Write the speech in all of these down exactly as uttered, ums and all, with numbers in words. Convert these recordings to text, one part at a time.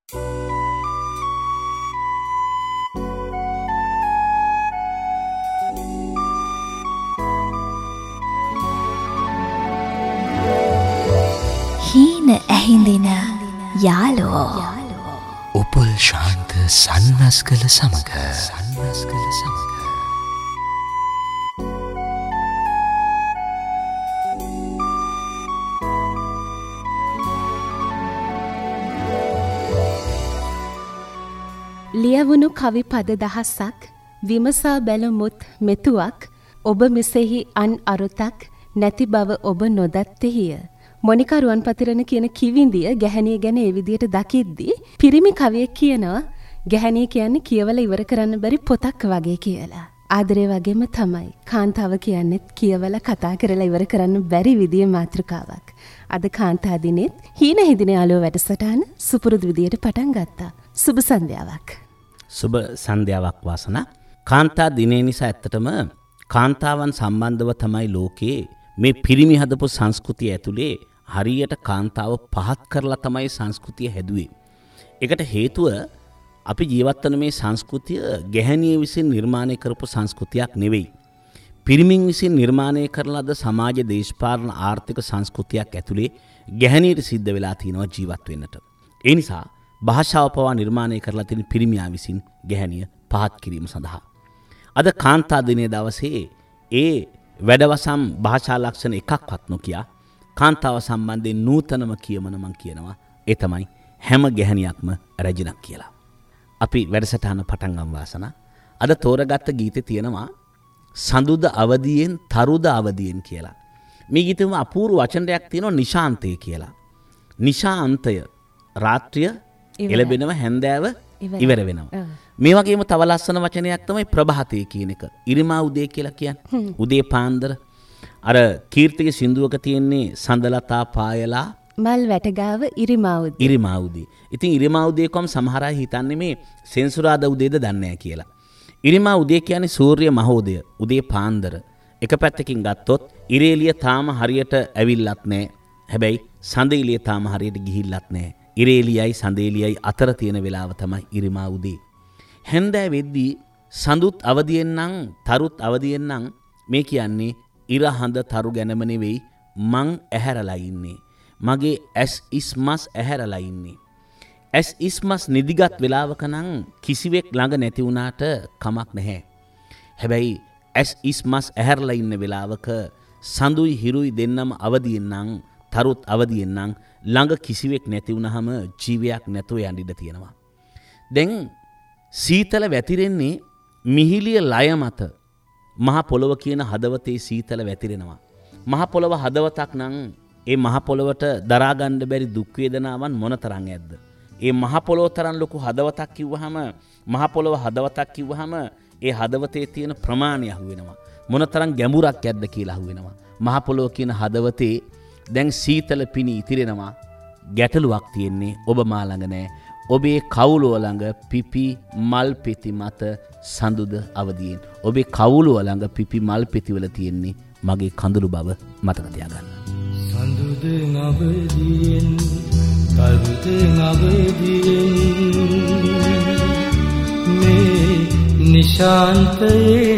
හීන ඇහිඳින යාලෝ උපුල් ශාන්ත සන්නස්ගල සමග සන්නස්ගල සමග ලියවුණු කවි පද දහසක් විමසා බැලුමුත් මෙතුවක් ඔබ මෙසෙහි අන් අරුතක් නැති බව ඔබ නොදත්තේය. මොනිකා රුවන්පතිරණ කියන කිවිඳිය ගැහණිය ගැන ඒ විදියට දකිද්දී පිරිමි කවියෙක් කියනවා ගැහණිය කියන්නේ කියවලා ඉවර කරන්න බැරි පොතක් වගේ කියලා. ආදරේ වගේම තමයි කාන්තාව කියන්නේත් කියවලා කතා කරලා ඉවර කරන්න බැරි විදියේ මාතෘකාවක්. අද කාන්තා දිනෙත් හීන හිදින යාළුවෝ වැඩසටහන සුපුරුදු විදියට පටන් ගත්තා. සුබ සන්ධ්‍යාවක්. සුබ සන්ධ්‍යාවක් වාසනා. කාන්තා දිනේ නිසා ඇත්තටම කාන්තාවන් සම්බන්ධව තමයි ලෝකයේ මේ පිරිමි හදපු සංස්කෘතිය ඇතුලේ හරියට කාන්තාව පහත් කරලා තමයි සංස්කෘතිය හැදුවේ. ඒකට හේතුව අපි ජීවත් වන මේ සංස්කෘතිය ගැහණිය විසින් නිර්මාණය කරපු සංස්කෘතියක් නෙවෙයි. පිරිමින් විසින් නිර්මාණය කරන ලද සමාජ දේශපාලන ආර්ථික සංස්කෘතියක් ඇතුලේ ගැහණියට සිද්ධ වෙලා තියෙනවා ජීවත් වෙන්නට. ඒ නිසා භාෂාව පවා නිර්මාණය කරලා තියෙන පිරිමියා විසින් ගැහණිය පහත් කිරීම සඳහා. අද කාන්තා දිනේ දවසේ ඒ වැඩවසම් භාෂා ලක්ෂණ එකක්වත් නොකිය කාන්තාව සම්බන්ධයෙන් නූතනම කියමන මං කියනවා ඒ තමයි හැම ගැහණියක්ම රැජිනක් කියලා. අපි වැඩසටහන පටන් ගමු වාසනා. අද තෝරගත්ත ගීතේ තියෙනවා සඳුද අවදියෙන් තරුද අවදියෙන් කියලා. මේ ගීතෙම අපූර්ව වචනයක් තියෙනවා නිශාන්තය කියලා. නිශාන්තය රාත්‍රිය එළබෙනව හැන්දෑව ඉවර වෙනවා. මේ වගේම තව ලස්සන වචනයක් තමයි ප්‍රභාතය කියන එක. ඉරිමා උදේ කියලා කියන්නේ. උදේ පාන්දර. අර කීර්තිගේ සින්දුවක තියෙන්නේ සඳලතා පායලා මල් වැටගාව ඉරිමා උදේ. ඉරිමා උදේ. ඉතින් ඉරිමා උදේ කොම් සමහර අය හිතන්නේ මේ සෙන්සුරාදා උදේද දන්නේ නැහැ කියලා. ඉරිමා උදේ කියන්නේ සූර්ය මහෝදය. උදේ පාන්දර. එක පැත්තකින් ගත්තොත් ඉරේලිය තාම හරියට ඇවිල්ලත් නැහැ. හැබැයි සඳෙලිය තාම හරියට ගිහිල්ලත් නැහැ. ඉරේලියයි සඳේලියයි අතර තියෙන වෙලාව තමයි ඉරිමා උදේ. හැන්දෑ වෙද්දී සඳුත් අවදියෙන් නම් තරුත් අවදියෙන් නම් මේ කියන්නේ ඉර හඳ තරු ගැනම නෙවෙයි මං ඇහැරලා ඉන්නේ. මගේ ඇස් ඉස්මස් ඇහැරලා ඉන්නේ. ඇස් ඉස්මස් නිදිගත් වෙලාවක නම් කිසිවෙක් ළඟ නැති වුණාට කමක් නැහැ. හැබැයි ඇස් ඉස්මස් ඇහැරලා ඉන්න වෙලාවක සඳුයි හිරුයි දෙන්නම අවදියෙන් නම් තරුත් අවදියෙන් නම් ළඟ කිසිවෙක් නැති වුණාම ජීවයක් නැතුව යන්න ඉඩ තියෙනවා. දැන් සීතල වැතිරෙන්නේ මිහිලිය ලය මත. මහ පොළොව කියන හදවතේ සීතල වැතිරෙනවා. මහ පොළොව හදවතක් නම් ඒ මහ පොළොවට දරා ගන්න බැරි දුක් වේදනාවන් මොනතරම් ඇද්ද? ඒ මහ පොළොව තරම් ලොකු හදවතක් කිව්වහම මහ පොළොව හදවතක් කිව්වහම ඒ හදවතේ තියෙන ප්‍රමාණය අහුවෙනවා. මොනතරම් ගැඹුරක් ඇද්ද කියලා අහුවෙනවා. මහ පොළොව කියන හදවතේ දැන් සීතල පිණි ඉතිරෙනවා. ගැටලුවක් තියෙන්නේ ඔබ මා ළඟ නෑ. ඔබේ කවුළුව ළඟ පිපි මල් පෙති මත සඳුද අවදියෙන්. ඔබේ කවුළුව ළඟ පිපි මල් පෙති වල තියෙන්නේ මගේ කඳුළු බව මතක තියාගන්න. සඳුද අවදියෙන් තරුද අවදියෙන් මේ නිශාන්තයේ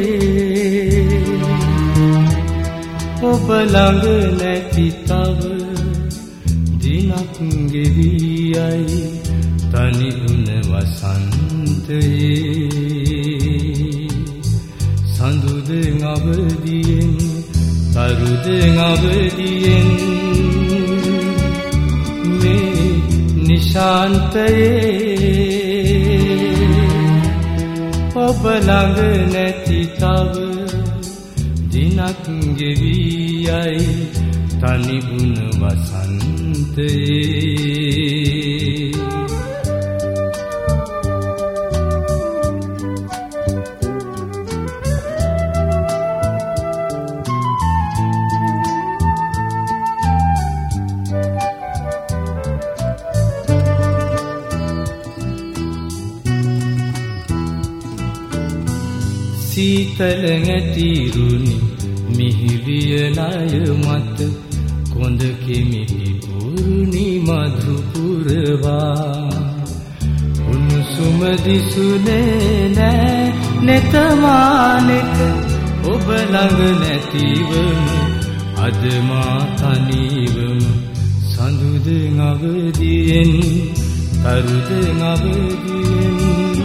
ඔබ ළඟ නැති තව දිනක් ගෙවියයි තනි වුණ වසන්තයේ සඳුද අවදියෙන් තරුද අවදියෙන් මේ නිශාන්තයේ ඔබ ළඟ නැති තව දිනක් ගෙවියයි තනි වුණ වසන්තයේ සීතල නැතිරුනි මිහිරිය ලය මත කොඳ කෙමිහි උරුනි මధు පුරවා සුමදිසුනේ නෑ නෙතමානෙක ඔබ ළඟ නැතිවම අද මා තනිවම සඳුද අවදියෙන් තරුද අවදියෙන්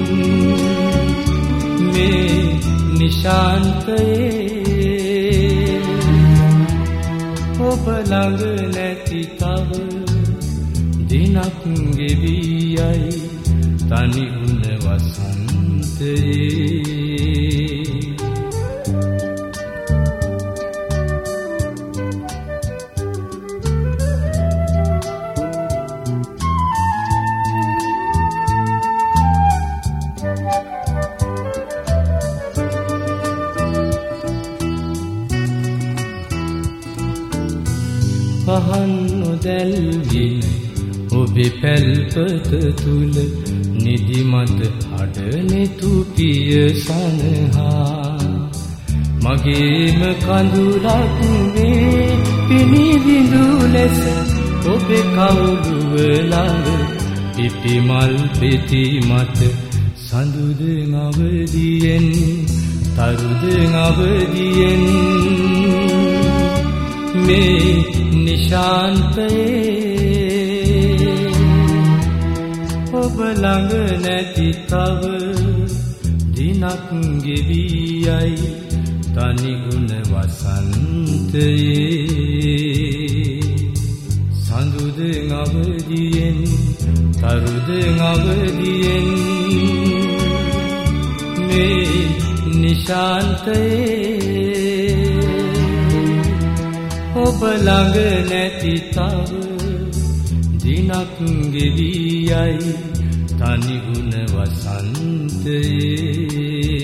මේ නිශාන්තයේ ඔබ ළඟ නැති තව දිනක් ගෙවි යයි තනි වුණ වසන්තයේ පහන් නොදැල්වින ඔබේ පැල්පත තුල නිදිමත අඩනෙතු පිය සනහා මගේම කඳුලක් වේ පිනිවිඳු ලෙස ඔබේ කවුළුව ළඟ පිපිමල් පෙති මත සඳුද අවදියෙන් තරුද අවදියෙන් මේ නිශාන්තයේ ඔබ ළඟ නැති තව දිනක් ගෙවි යයි තනි ගුණ වසන්තයේ සඳුද අවදියෙන් තරුද අවදියෙන් මේ නිශාන්තයේ ඔබ ළඟ නැති තව දිනක් ගෙවි යයි තනි ගුණ වසන්තයේ